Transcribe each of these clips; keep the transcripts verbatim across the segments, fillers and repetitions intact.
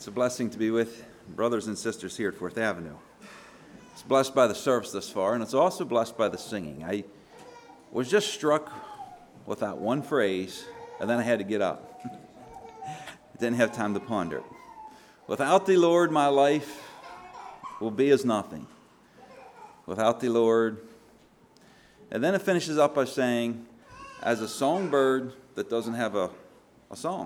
It's a blessing to be with brothers and sisters here at Fourth Avenue. It's blessed by the service thus far, and it's also blessed by the singing. I was just struck with that one phrase, and then I had to get up. I didn't have time to ponder it. Without thee, Lord, my life will be as nothing. Without thee, Lord. And then it finishes up by saying, as a songbird that doesn't have a, a song.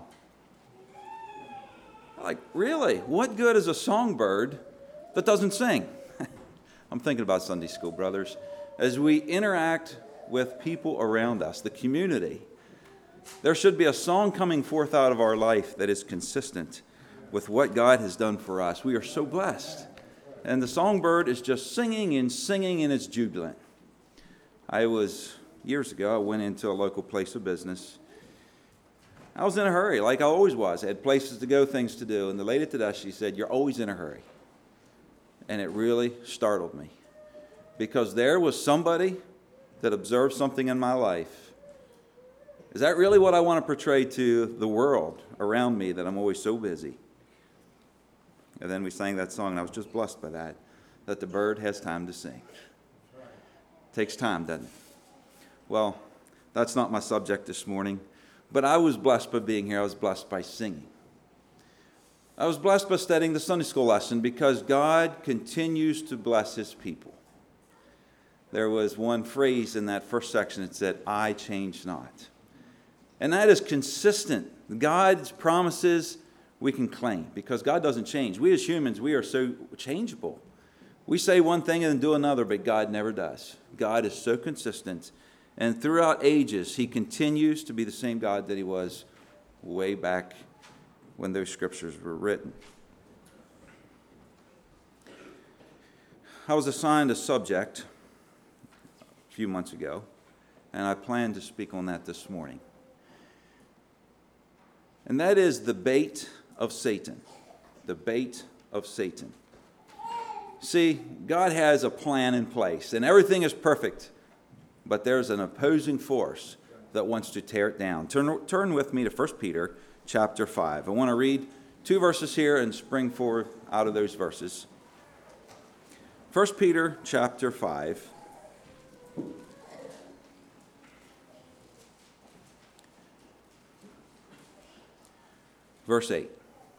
Like, really? What good is a songbird that doesn't sing? I'm thinking about Sunday school, brothers. As we interact with people around us, the community, there should be a song coming forth out of our life that is consistent with what God has done for us. We are so blessed. And the songbird is just singing and singing, and it's jubilant. I was, years ago, I went into a local place of business. I was in a hurry, like I always was. I had places to go, things to do. And the lady at the desk, she said, "You're always in a hurry." And it really startled me. Because there was somebody that observed something in my life. Is that really what I want to portray to the world around me, that I'm always so busy? And then we sang that song, and I was just blessed by that, that the bird has time to sing. It takes time, doesn't it? Well, that's not my subject this morning. But I was blessed by being here. I was blessed by singing. I was blessed by studying the Sunday school lesson because God continues to bless His people. There was one phrase in that first section that said, "I change not." And that is consistent. God's promises we can claim because God doesn't change. We as humans, we are so changeable. We say one thing and then do another, but God never does. God is so consistent. And throughout ages, He continues to be the same God that He was way back when those scriptures were written. I was assigned a subject a few months ago, and I plan to speak on that this morning. And that is the bait of Satan. The bait of Satan. See, God has a plan in place, and everything is perfect. But there's an opposing force that wants to tear it down. Turn, turn with me to First Peter chapter five. I want to read two verses here and spring forward out of those verses. First Peter chapter five. Verse eight.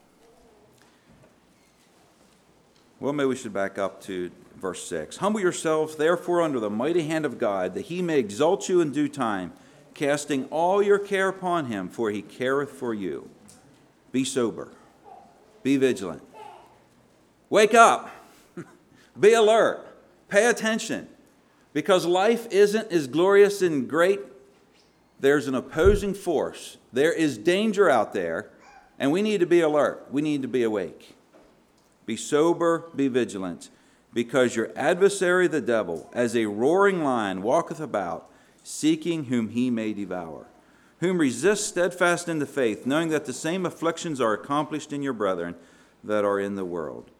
Well, maybe we should back up to verse six. "Humble yourselves, therefore, under the mighty hand of God, that He may exalt you in due time, casting all your care upon Him, for He careth for you. Be sober. Be vigilant. Wake up. Be alert. Pay attention. Because life isn't as glorious and great. There's an opposing force. There is danger out there, and we need to be alert. We need to be awake. Be sober, be vigilant. Because your adversary the devil, as a roaring lion, walketh about, seeking whom he may devour. Whom resist steadfast in the faith, knowing that the same afflictions are accomplished in your brethren that are in the world.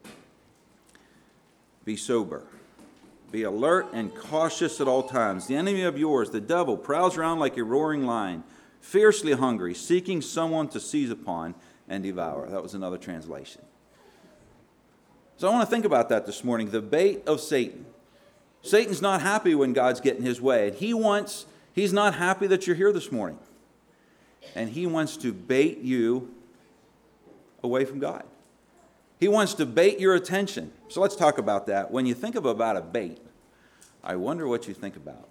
Be sober. Be alert and cautious at all times. The enemy of yours, the devil, prowls around like a roaring lion, fiercely hungry, seeking someone to seize upon and devour." That was another translation. So I want to think about that this morning, the bait of Satan. Satan's not happy when God's getting his way. And he wants, he's not happy that you're here this morning. And he wants to bait you away from God. He wants to bait your attention. So let's talk about that. When you think of about a bait, I wonder what you think about.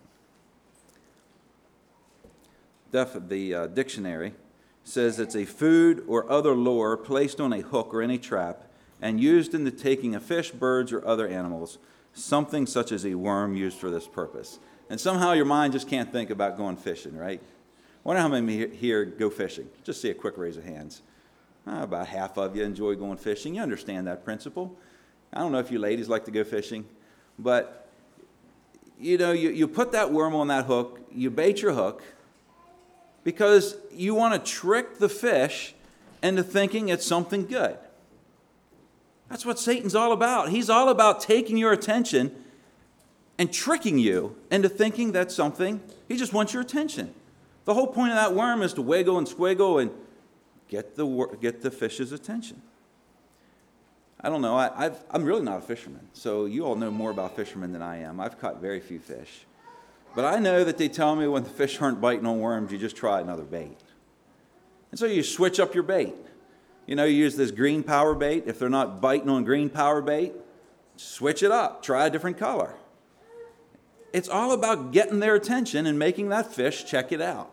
Def, the uh, dictionary says it's a food or other lure placed on a hook or in a trap and used in the taking of fish, birds, or other animals, something such as a worm used for this purpose. And somehow your mind just can't think about going fishing, right? I wonder how many here go fishing. Just see a quick raise of hands. Uh, about half of you enjoy going fishing. You understand that principle. I don't know if you ladies like to go fishing, but you know, you, you put that worm on that hook, you bait your hook, because you want to trick the fish into thinking it's something good. That's what Satan's all about. He's all about taking your attention and tricking you into thinking that's something. He just wants your attention. The whole point of that worm is to wiggle and squiggle and get the, get the fish's attention. I don't know. I, I've, I'm really not a fisherman, so you all know more about fishermen than I am. I've caught very few fish. But I know that they tell me when the fish aren't biting on worms, you just try another bait. And so you switch up your bait. You know, you use this green power bait. If they're not biting on green power bait, switch it up. Try a different color. It's all about getting their attention and making that fish check it out.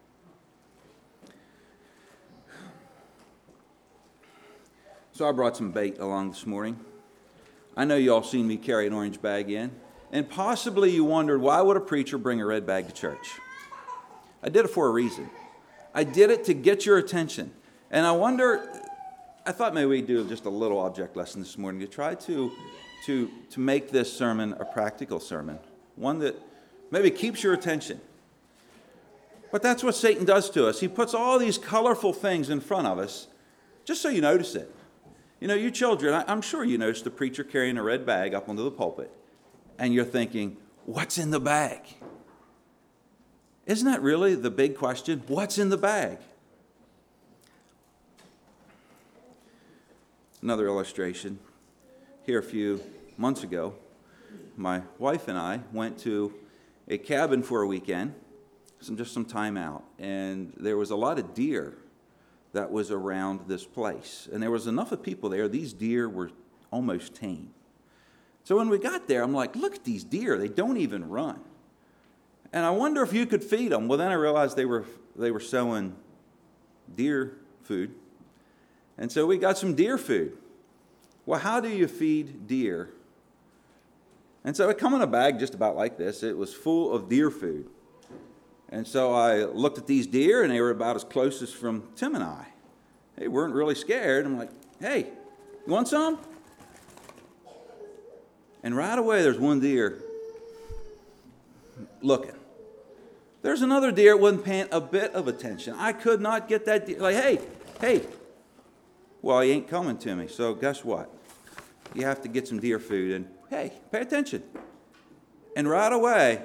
So I brought some bait along this morning. I know you all seen me carry an orange bag in. And possibly you wondered, why would a preacher bring a red bag to church? I did it for a reason. I did it to get your attention. And I wonder, I thought maybe we'd do just a little object lesson this morning to try to, to, to make this sermon a practical sermon. One that maybe keeps your attention. But that's what Satan does to us. He puts all these colorful things in front of us just so you notice it. You know, you children, I'm sure you noticed the preacher carrying a red bag up onto the pulpit. And you're thinking, what's in the bag? Isn't that really the big question? What's in the bag? Another illustration. Here a few months ago, my wife and I went to a cabin for a weekend, some just some time out, and there was a lot of deer that was around this place. And there was enough of people there, these deer were almost tame. So when we got there, I'm like, look at these deer. They don't even run. And I wonder if you could feed them. Well, then I realized they were they were selling deer food. And so we got some deer food. Well, how do you feed deer? And so it come in a bag just about like this. It was full of deer food. And so I looked at these deer, and they were about as close as from Tim and I. They weren't really scared. I'm like, hey, you want some? And right away, there's one deer looking. There's another deer that wasn't paying a bit of attention. I could not get that deer. Like, hey, hey. Well, he ain't coming to me. So guess what? You have to get some deer food. And, hey, pay attention. And right away,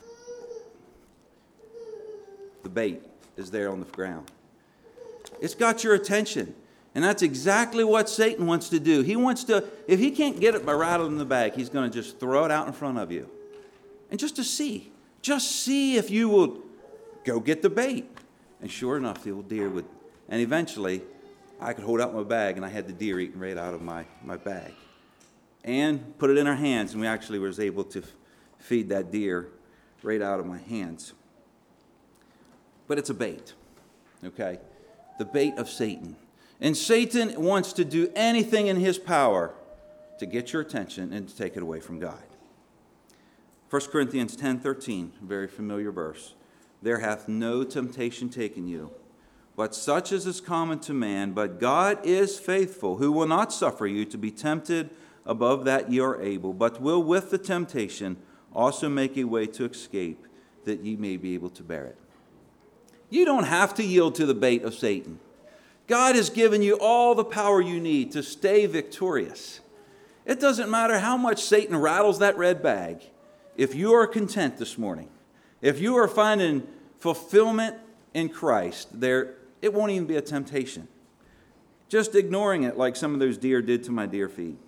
the bait is there on the ground. It's got your attention. And that's exactly what Satan wants to do. He wants to, if he can't get it by rattling the bag, he's going to just throw it out in front of you. And just to see, just see if you will go get the bait. And sure enough, the old deer would, and eventually I could hold out my bag and I had the deer eating right out of my, my bag. And put it in our hands, and we actually was able to f- feed that deer right out of my hands. But it's a bait, okay? The bait of Satan. And Satan wants to do anything in his power to get your attention and to take it away from God. First Corinthians ten thirteen, a very familiar verse. There hath no temptation taken you, but such as is common to man. But God is faithful, who will not suffer you to be tempted above that ye are able, but will with the temptation also make a way to escape, that ye may be able to bear it. You don't have to yield to the bait of Satan. God has given you all the power you need to stay victorious. It doesn't matter how much Satan rattles that red bag. If you are content this morning, if you are finding fulfillment in Christ, there it won't even be a temptation. Just ignoring it like some of those deer did to my deer feed.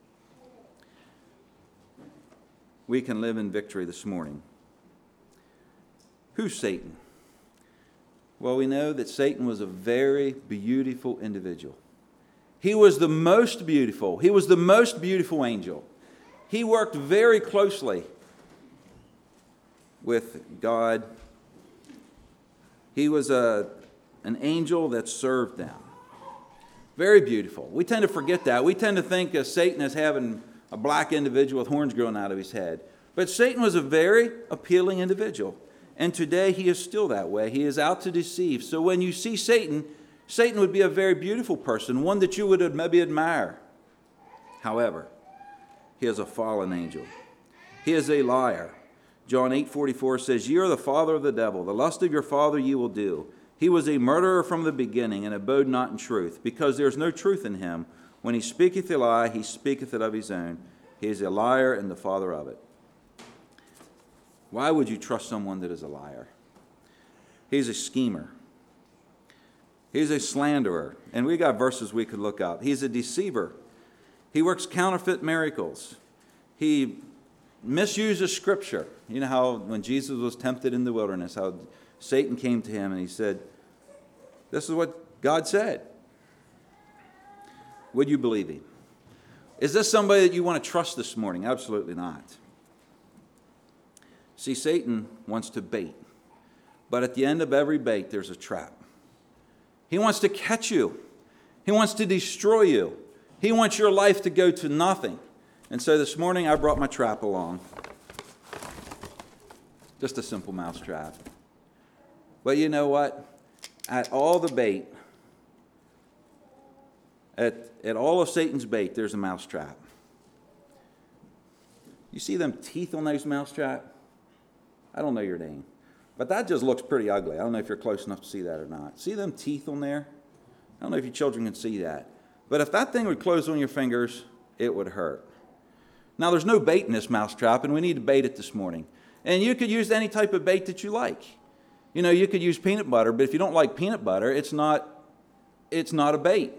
We can live in victory this morning. Who's Satan? Well, we know that Satan was a very beautiful individual. He was the most beautiful. He was the most beautiful angel. He worked very closely with God. He was a, an angel that served them. Very beautiful. We tend to forget that. We tend to think of Satan as having a black individual with horns growing out of his head. But Satan was a very appealing individual. And today he is still that way. He is out to deceive. So when you see Satan, Satan would be a very beautiful person, one that you would maybe admire. However, he is a fallen angel. He is a liar. John eight forty-four says, "Ye are the father of the devil. The lust of your father ye will do. He was a murderer from the beginning, and abode not in truth, because there is no truth in him. When he speaketh a lie, he speaketh it of his own. He is a liar and the father of it." Why would you trust someone that is a liar? He's a schemer. He's a slanderer. And we got verses we could look up. He's a deceiver. He works counterfeit miracles. He misuses Scripture. You know how when Jesus was tempted in the wilderness, how Satan came to him and he said, this is what God said. Would you believe him? Is this somebody that you want to trust this morning? Absolutely not. See, Satan wants to bait. But at the end of every bait, there's a trap. He wants to catch you. He wants to destroy you. He wants your life to go to nothing. And so this morning I brought my trap along. Just a simple mouse trap. But you know what? At all the bait, at, at all of Satan's bait, there's a mouse trap. You see them teeth on those mouse trap? I don't know your name. But that just looks pretty ugly. I don't know if you're close enough to see that or not. See them teeth on there? I don't know if your children can see that. But if that thing would close on your fingers, it would hurt. Now, there's no bait in this mouse trap, and we need to bait it this morning. And you could use any type of bait that you like. You know, you could use peanut butter, but if you don't like peanut butter, it's not, it's not a bait.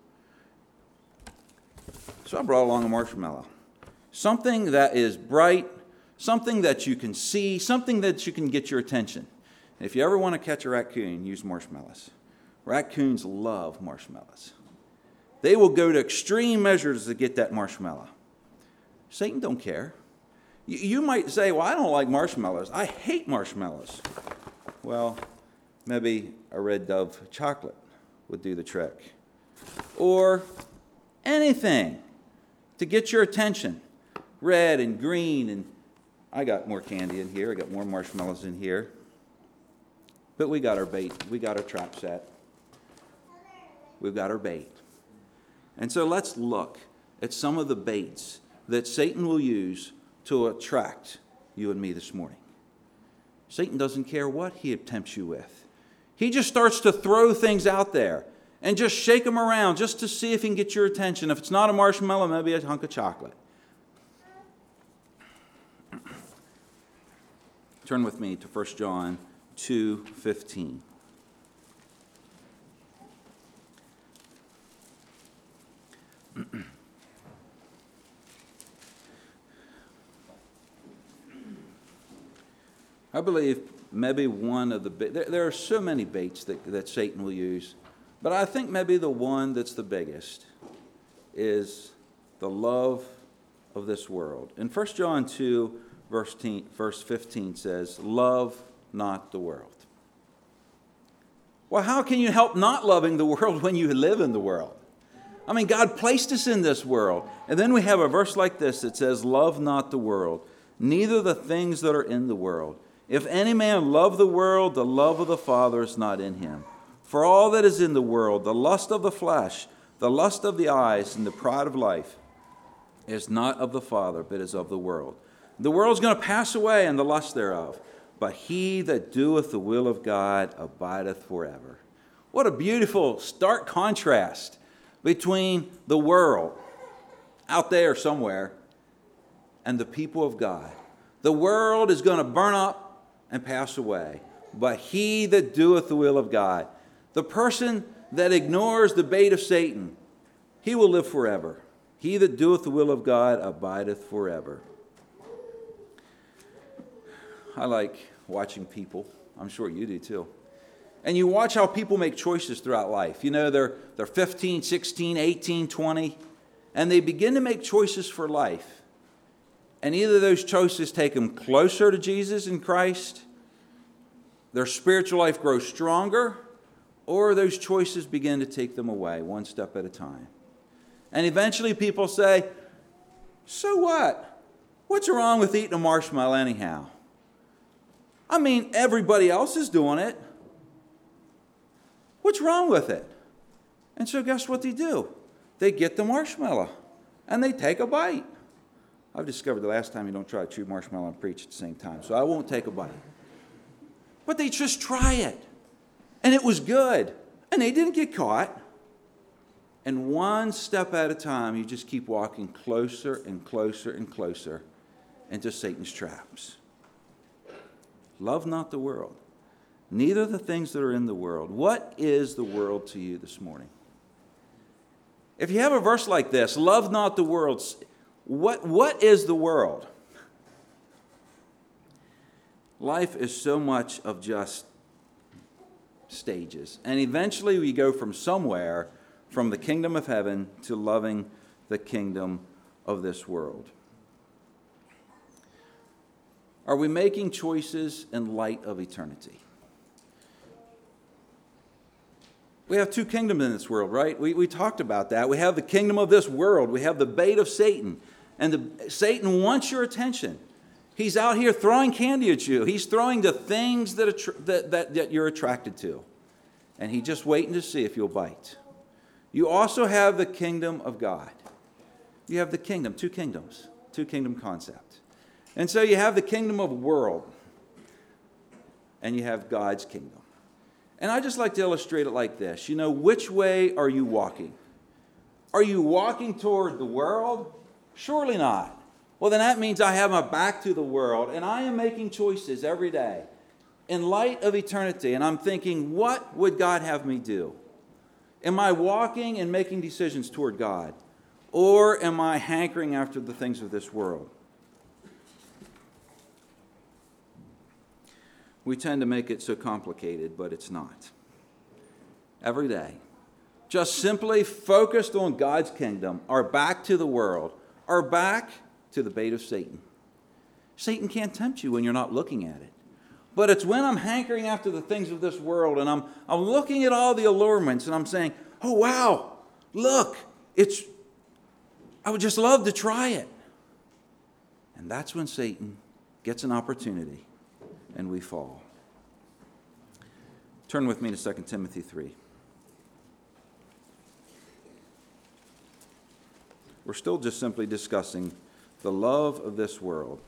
So I brought along a marshmallow. Something that is bright, something that you can see, something that you can get your attention. And if you ever want to catch a raccoon, use marshmallows. Raccoons love marshmallows. They will go to extreme measures to get that marshmallow. Satan don't care. You, you might say, well, I don't like marshmallows. I hate marshmallows. Well, maybe a Red Dove chocolate would do the trick. Or anything to get your attention. Red and green, and I got more candy in here. I got more marshmallows in here. But we got our bait. We got our trap set. We've got our bait. And so let's look at some of the baits that Satan will use to attract you and me this morning. Satan doesn't care what he tempts you with. He just starts to throw things out there and just shake them around just to see if he can get your attention. If it's not a marshmallow, maybe a hunk of chocolate. Turn with me to First John two fifteen. I believe maybe one of the, there, there are so many baits that, that Satan will use, but I think maybe the one that's the biggest is the love of this world. In First John two, verse fifteen says, love not the world. Well, how can you help not loving the world when you live in the world? I mean, God placed us in this world. And then we have a verse like this that says, love not the world, neither the things that are in the world. If any man love the world, the love of the Father is not in him. For all that is in the world, the lust of the flesh, the lust of the eyes, and the pride of life, is not of the Father, but is of the world. The world's going to pass away and the lust thereof, but he that doeth the will of God abideth forever. What a beautiful, stark contrast between the world out there somewhere and the people of God. The world is going to burn up and pass away, but he that doeth the will of God, the person that ignores the bait of Satan, he will live forever. He that doeth the will of God abideth forever. I like watching people. I'm sure you do too. And you watch how people make choices throughout life. You know, they're, they're fifteen, sixteen, eighteen, twenty, and they begin to make choices for life. And either those choices take them closer to Jesus in Christ, their spiritual life grows stronger, or those choices begin to take them away one step at a time. And eventually people say, so what? What's wrong with eating a marshmallow anyhow? I mean, everybody else is doing it. What's wrong with it? And so guess what they do? They get the marshmallow and they take a bite. I've discovered the last time you don't try to chew marshmallow and preach at the same time, so I won't take a bite. But they just try it. And it was good. And they didn't get caught. And one step at a time, you just keep walking closer and closer and closer into Satan's traps. Love not the world, neither the things that are in the world. What is the world to you this morning? If you have a verse like this, love not the world, what, what is the world? Life is so much of just stages. And eventually we go from somewhere, from the kingdom of heaven to loving the kingdom of this world. Are we making choices in light of eternity? We have two kingdoms in this world, right? We, we talked about that. We have the kingdom of this world. We have the bait of Satan. And the, Satan wants your attention. He's out here throwing candy at you. He's throwing the things that, attr- that, that, that you're attracted to. And he's just waiting to see if you'll bite. You also have the kingdom of God. You have the kingdom, two kingdoms, two kingdom concept. And so you have the kingdom of world. And you have God's kingdom. And I just like to illustrate it like this. You know, which way are you walking? Are you walking toward the world? Surely not. Well, then that means I have my back to the world, and I am making choices every day in light of eternity. And I'm thinking, what would God have me do? Am I walking and making decisions toward God? Or am I hankering after the things of this world? We tend to make it so complicated, but it's not. Every day, just simply focused on God's kingdom, our back to the world, our back to the bait of Satan. Satan can't tempt you when you're not looking at it. But it's when I'm hankering after the things of this world and I'm, I'm looking at all the allurements and I'm saying, oh, wow, look, it's, I would just love to try it. And that's when Satan gets an opportunity and we fall. Turn with me to Second Timothy three. We're still just simply discussing the love of this world.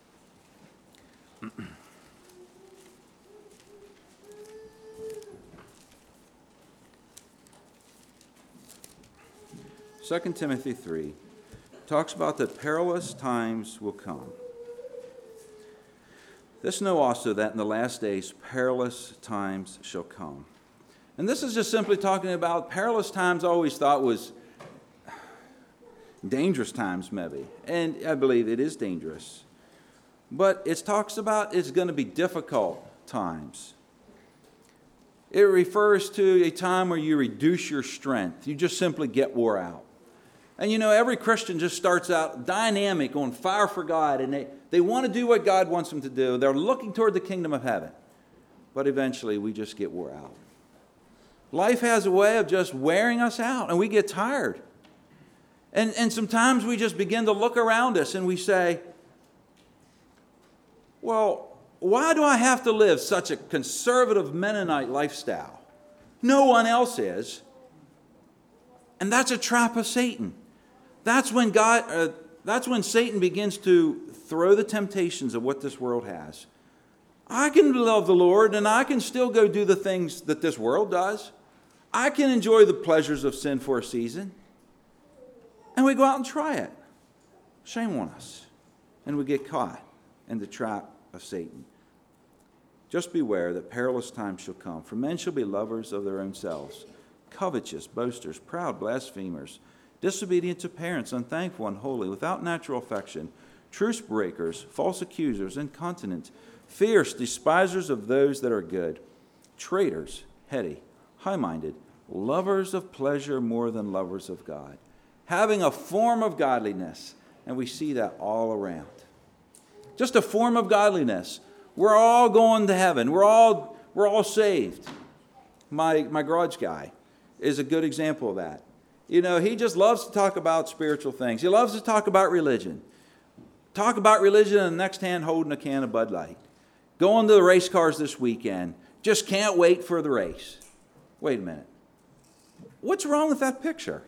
Second Timothy three talks about that perilous times will come. This know also that in the last days perilous times shall come. And this is just simply talking about perilous times. I always thought was dangerous times maybe. And I believe it is dangerous. But it talks about it's going to be difficult times. It refers to a time where you reduce your strength. You just simply get wore out. And you know, every Christian just starts out dynamic, on fire for God, and they, they want to do what God wants them to do. They're looking toward the kingdom of heaven. But eventually, we just get wore out. Life has a way of just wearing us out, and we get tired. And, and sometimes we just begin to look around us, and we say, well, why do I have to live such a conservative Mennonite lifestyle? No one else is. And that's a trap of Satan. That's when God, uh, that's when Satan begins to throw the temptations of what this world has. I can love the Lord and I can still go do the things that this world does. I can enjoy the pleasures of sin for a season. And we go out and try it. Shame on us. And we get caught in the trap of Satan. Just beware that perilous times shall come. For men shall be lovers of their own selves, covetous, boasters, proud, blasphemers, disobedient to parents, unthankful, unholy, without natural affection, truce breakers, false accusers, incontinent, fierce, despisers of those that are good, traitors, heady, high-minded, lovers of pleasure more than lovers of God, having a form of godliness. And we see that all around. Just a form of godliness. We're all going to heaven. We're all, we're all saved. My, my garage guy is a good example of that. You know, he just loves to talk about spiritual things. He loves to talk about religion. Talk about religion and the next hand holding a can of Bud Light. Going to the race cars this weekend. Just can't wait for the race. Wait a minute. What's wrong with that picture?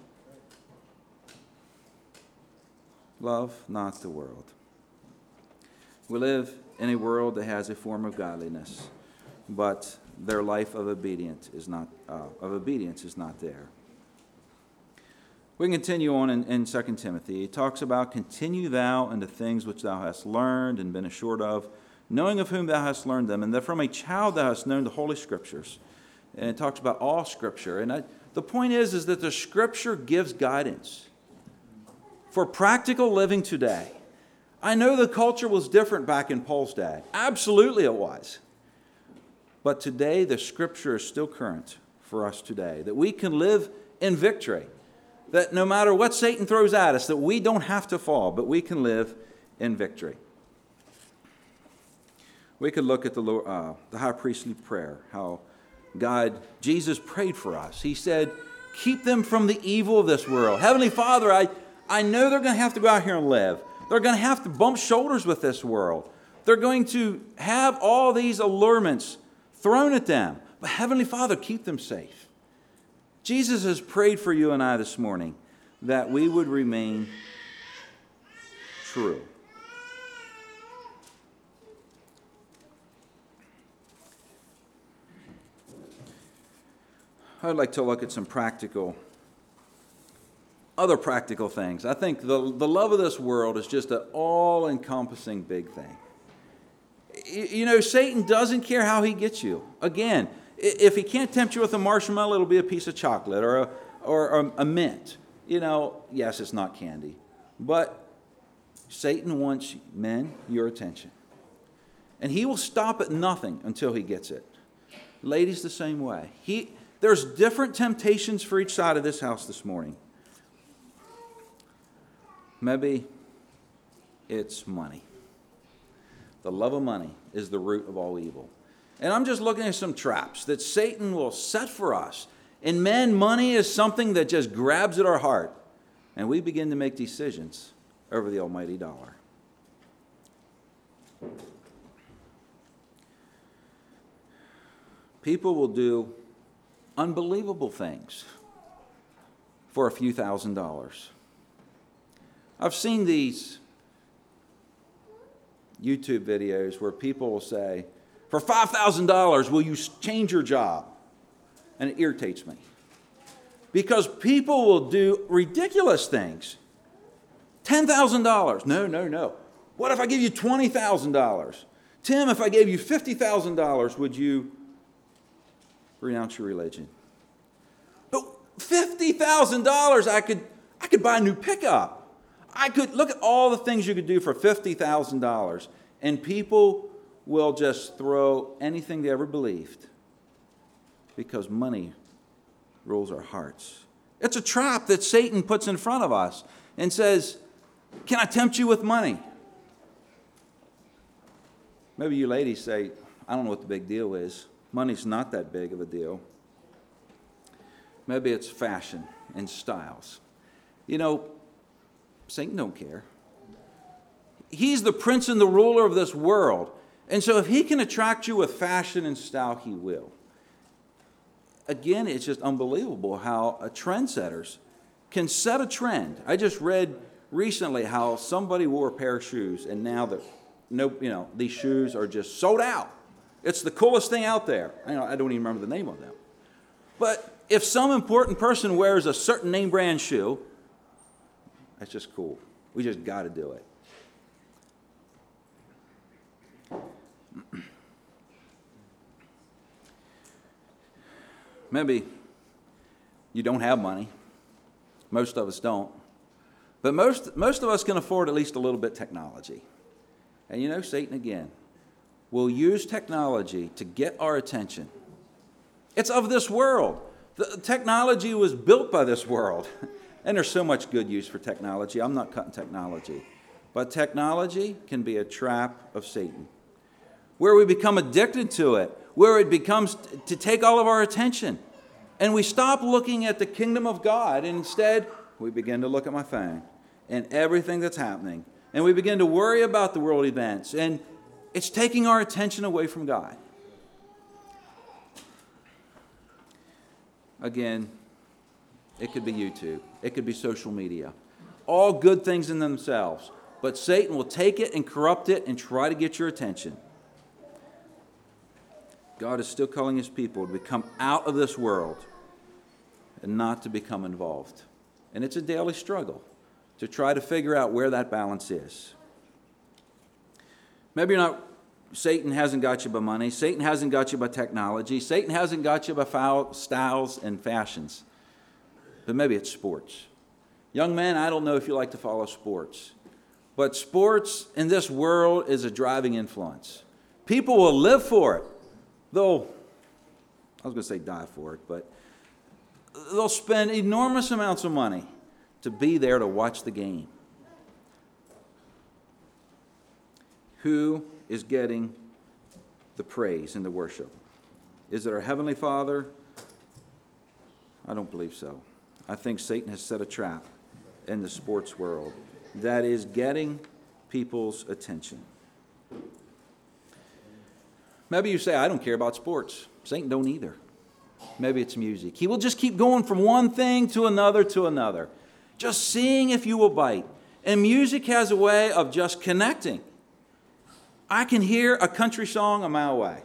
Love not the world. We live in a world that has a form of godliness, but their life of obedience is not uh, of obedience is not there. We can continue on in, in Second Timothy. It talks about, continue thou in the things which thou hast learned and been assured of, knowing of whom thou hast learned them, and that from a child thou hast known the Holy Scriptures. And it talks about all Scripture. And I, The point is, is that the Scripture gives guidance for practical living today. I know the culture was different back in Paul's day. Absolutely it was. But today the Scripture is still current for us today, that we can live in victory, that no matter what Satan throws at us, that we don't have to fall, but we can live in victory. We could look at the, uh, the high priestly prayer, how God, Jesus prayed for us. He said, keep them from the evil of this world. Heavenly Father, I, I know they're going to have to go out here and live. They're going to have to bump shoulders with this world. They're going to have all these allurements thrown at them. But Heavenly Father, keep them safe. Jesus has prayed for you and I this morning that we would remain true. I'd like to look at some practical, other practical things. I think the, the love of this world is just an all-encompassing big thing. You know, Satan doesn't care how he gets you. Again, if he can't tempt you with a marshmallow, it'll be a piece of chocolate or a, or a mint. You know, yes, it's not candy. But Satan wants, men, your attention. And he will stop at nothing until he gets it. Ladies, the same way. He... There's different temptations for each side of this house this morning. Maybe it's money. The love of money is the root of all evil. And I'm just looking at some traps that Satan will set for us. And men, money is something that just grabs at our heart. And we begin to make decisions over the almighty dollar. People will do unbelievable things for a few thousand dollars. I've seen these YouTube videos where people will say, for five thousand dollars, will you change your job? And it irritates me. Because people will do ridiculous things. ten thousand dollars. No, no, no. What if I give you twenty thousand dollars? Tim, if I gave you fifty thousand dollars, would you renounce your religion? But fifty thousand dollars, I could, I could buy a new pickup. I could look at all the things you could do for fifty thousand dollars, and people will just throw anything they ever believed because money rules our hearts. It's a trap that Satan puts in front of us and says, can I tempt you with money? Maybe you ladies say, I don't know what the big deal is. Money's not that big of a deal. Maybe it's fashion and styles. You know, Satan don't care. He's the prince and the ruler of this world. And so if he can attract you with fashion and style, he will. Again, it's just unbelievable how a trendsetters can set a trend. I just read recently how somebody wore a pair of shoes, and now that no, you know, these shoes are just sold out. It's the coolest thing out there. I, know, I don't even remember the name of them. But if some important person wears a certain name brand shoe, that's just cool. We just got to do it. Maybe you don't have money. Most of us don't. But most, most of us can afford at least a little bit of technology. And you know, Satan again will use technology to get our attention. It's of this world. The technology was built by this world. And there's so much good use for technology. I'm not cutting technology. But technology can be a trap of Satan, where we become addicted to it, where it becomes t- to take all of our attention. And we stop looking at the kingdom of God, and instead we begin to look at my phone and everything that's happening. And we begin to worry about the world events, and it's taking our attention away from God. Again, it could be YouTube. It could be social media. All good things in themselves. But Satan will take it and corrupt it and try to get your attention. God is still calling his people to come out of this world and not to become involved. And it's a daily struggle to try to figure out where that balance is. Maybe you're not, Satan hasn't got you by money. Satan hasn't got you by technology. Satan hasn't got you by foul styles and fashions. but maybe it's sports. Young men, I don't know if you like to follow sports, but sports in this world is a driving influence. People will live for it. They'll, I was going to say die for it, but they'll spend enormous amounts of money to be there to watch the game. Who is getting the praise and the worship? Is it our Heavenly Father? I don't believe so. I think Satan has set a trap in the sports world that is getting people's attention. Maybe you say, I don't care about sports. Satan don't either. Maybe it's music. He will just keep going from one thing to another to another, just seeing if you will bite. And music has a way of just connecting. I can hear a country song a mile away.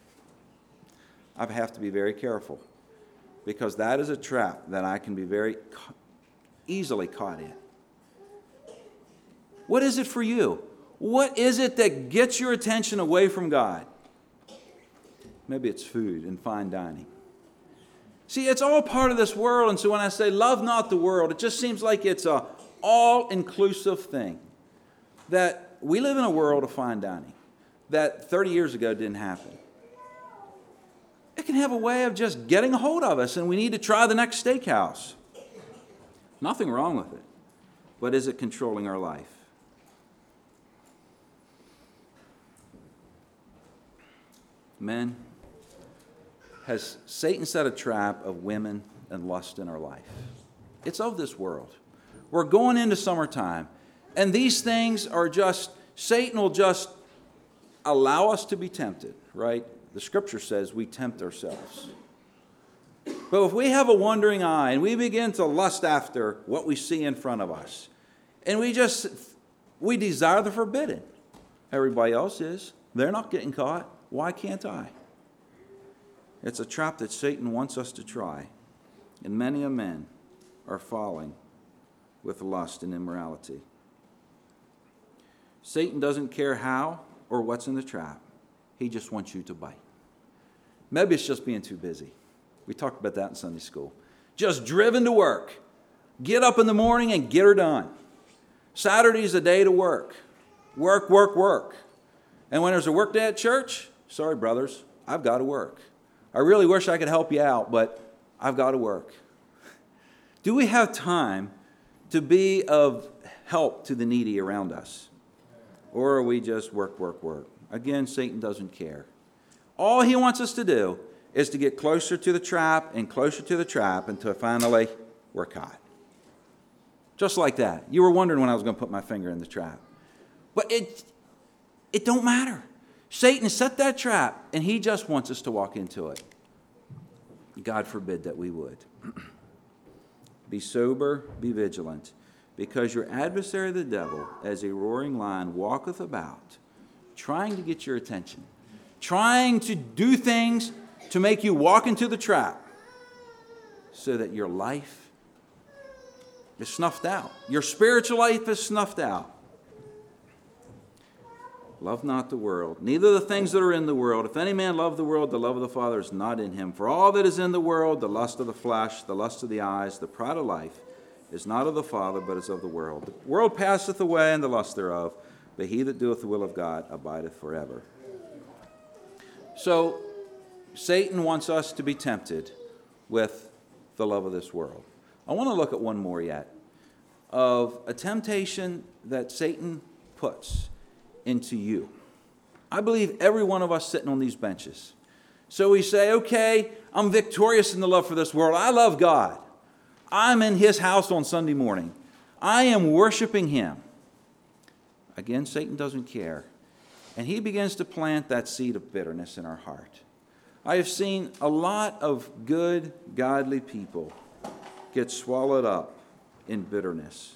I have to be very careful, because that is a trap that I can be very easily caught in. What is it for you? What is it that gets your attention away from God? Maybe it's food and fine dining. See, it's all part of this world, and so when I say love not the world, it just seems like it's a all-inclusive thing. That we live in a world of fine dining that thirty years ago didn't happen. It can have a way of just getting a hold of us, and we need to try the next steakhouse. Nothing wrong with it, but is it controlling our life? Men, has Satan set a trap of women and lust in our life? It's of this world. We're going into summertime, and these things are just, Satan will just allow us to be tempted, right? The scripture says we tempt ourselves. But if we have a wandering eye and we begin to lust after what we see in front of us, and we just, we desire the forbidden. Everybody else is. They're not getting caught. Why can't I? It's a trap that Satan wants us to try. And many a men are falling with lust and immorality. Satan doesn't care how or what's in the trap. He just wants you to bite. Maybe it's just being too busy. We talked about that in Sunday school. Just driven to work. Get up in the morning and get her done. Saturday's a day to work. Work, work, work. And when there's a work day at church, sorry, brothers, I've got to work. I really wish I could help you out, but I've got to work. Do we have time to be of help to the needy around us? Or are we just work, work, work? Again, Satan doesn't care. All he wants us to do is to get closer to the trap and closer to the trap until finally we're caught. Just like that. You were wondering when I was going to put my finger in the trap. But it, it don't matter. Satan set that trap, and he just wants us to walk into it. God forbid that we would. Be sober, be vigilant, because your adversary the devil, as a roaring lion, walketh about, trying to get your attention, trying to do things to make you walk into the trap, so that your life is snuffed out. Your spiritual life is snuffed out. Love not the world, neither the things that are in the world. If any man love the world, the love of the Father is not in him. For all that is in the world, the lust of the flesh, the lust of the eyes, the pride of life, is not of the Father, but is of the world. The world passeth away, and the lust thereof, but he that doeth the will of God abideth forever. So, Satan wants us to be tempted with the love of this world. I want to look at one more yet, of a temptation that Satan puts into you. I believe every one of us sitting on these benches. So we say, okay, I'm victorious in the love for this world. I love God. I'm in his house on Sunday morning. I am worshiping him. Again, Satan doesn't care. And he begins to plant that seed of bitterness in our heart. I have seen a lot of good, godly people get swallowed up in bitterness.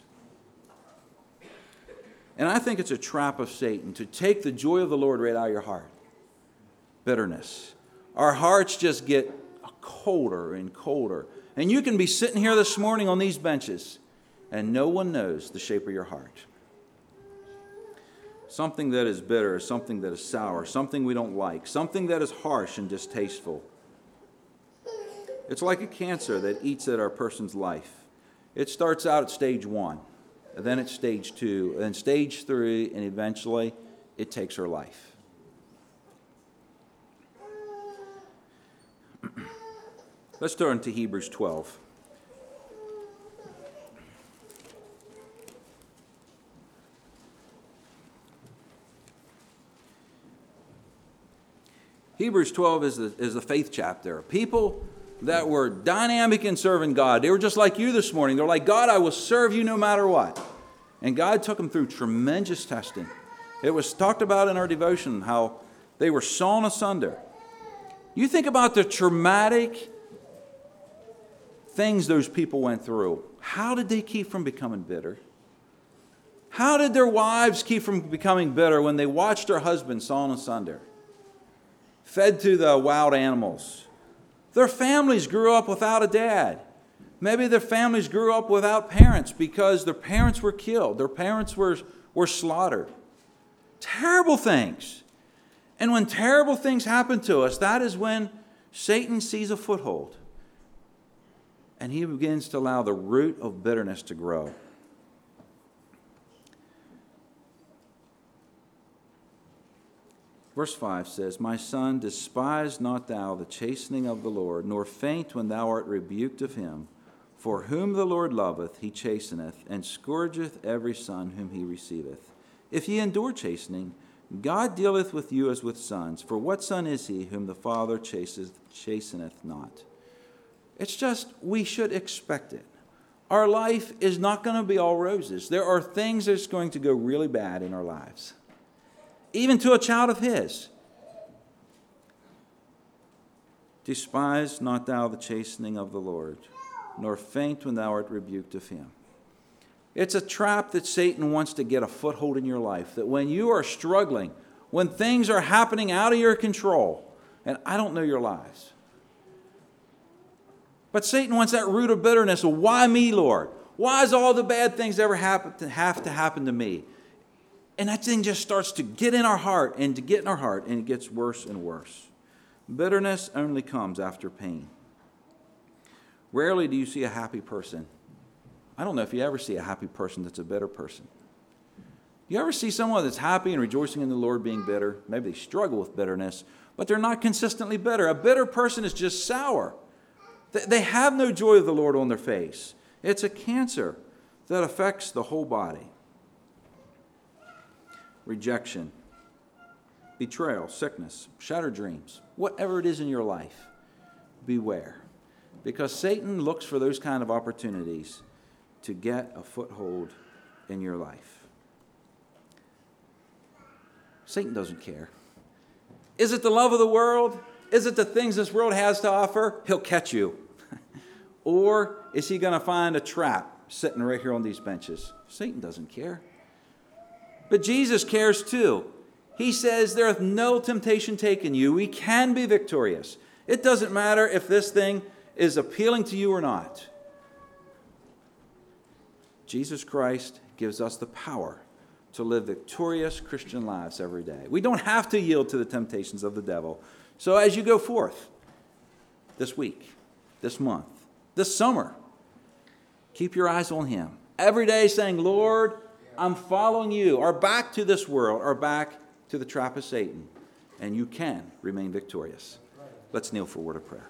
And I think it's a trap of Satan to take the joy of the Lord right out of your heart. Bitterness. Our hearts just get colder and colder. And you can be sitting here this morning on these benches, and no one knows the shape of your heart. Something that is bitter, something that is sour, something we don't like, something that is harsh and distasteful. It's like a cancer that eats at our person's life. It starts out at stage one, and then at stage two, and then stage three, and eventually it takes her life. Let's turn to Hebrews twelve. Hebrews twelve is the, is the faith chapter. People that were dynamic in serving God. They were just like you this morning. They're like, God, I will serve you no matter what. And God took them through tremendous testing. It was talked about in our devotion how they were sawn asunder. You think about the traumatic things those people went through. How did they keep from becoming bitter? How did their wives keep from becoming bitter when they watched their husbands sawn asunder? Fed to the wild animals. Their families grew up without a dad. Maybe their families grew up without parents because their parents were killed. Their parents were, were slaughtered. Terrible things. And when terrible things happen to us, that is when Satan sees a foothold. And he begins to allow the root of bitterness to grow. Verse five says, My son, despise not thou the chastening of the Lord, nor faint when thou art rebuked of him. For whom the Lord loveth, he chasteneth, and scourgeth every son whom he receiveth. If ye endure chastening, God dealeth with you as with sons. For what son is he whom the Father chasteneth, chasteneth not? It's just, we should expect it. Our life is not going to be all roses. There are things that's going to go really bad in our lives. Even to a child of his. Despise not thou the chastening of the Lord, nor faint when thou art rebuked of him. It's a trap that Satan wants to get a foothold in your life, that when you are struggling, when things are happening out of your control, and I don't know your lives, but Satan wants that root of bitterness. Well, why me, Lord? Why does all the bad things ever happen to have to happen to me? And that thing just starts to get in our heart and to get in our heart, and it gets worse and worse. Bitterness only comes after pain. Rarely do you see a happy person. I don't know if you ever see a happy person that's a bitter person. You ever see someone that's happy and rejoicing in the Lord being bitter? Maybe they struggle with bitterness, but they're not consistently bitter. A bitter person is just sour. They have no joy of the Lord on their face. It's a cancer that affects the whole body. Rejection, betrayal, sickness, shattered dreams, whatever it is in your life, beware. Because Satan looks for those kind of opportunities to get a foothold in your life. Satan doesn't care. Is it the love of the world? Is it the things this world has to offer? He'll catch you. Or is he going to find a trap sitting right here on these benches? Satan doesn't care. But Jesus cares too. He says, there hath no temptation taken you. We can be victorious. It doesn't matter if this thing is appealing to you or not. Jesus Christ gives us the power to live victorious Christian lives every day. We don't have to yield to the temptations of the devil. So as you go forth this week, this month, this summer, keep your eyes on him. Every day saying, Lord, I'm following you, or back to this world, or back to the trap of Satan. And you can remain victorious. Let's kneel for a word of prayer.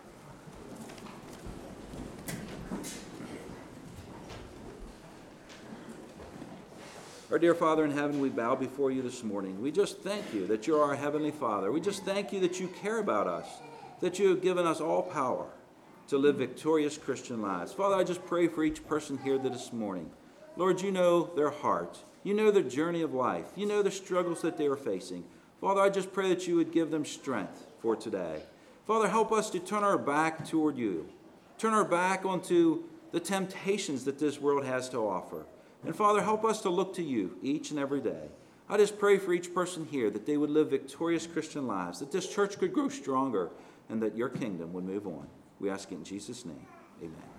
Our dear Father in heaven, we bow before you this morning. We just thank you that you're our Heavenly Father. We just thank you that you care about us, that you have given us all power to live victorious Christian lives. Father, I just pray for each person here this morning. Lord, you know their heart. You know their journey of life. You know the struggles that they are facing. Father, I just pray that you would give them strength for today. Father, help us to turn our back toward you. Turn our back onto the temptations that this world has to offer. And Father, help us to look to you each and every day. I just pray for each person here that they would live victorious Christian lives, that this church could grow stronger, and that your kingdom would move on. We ask it in Jesus' name. Amen.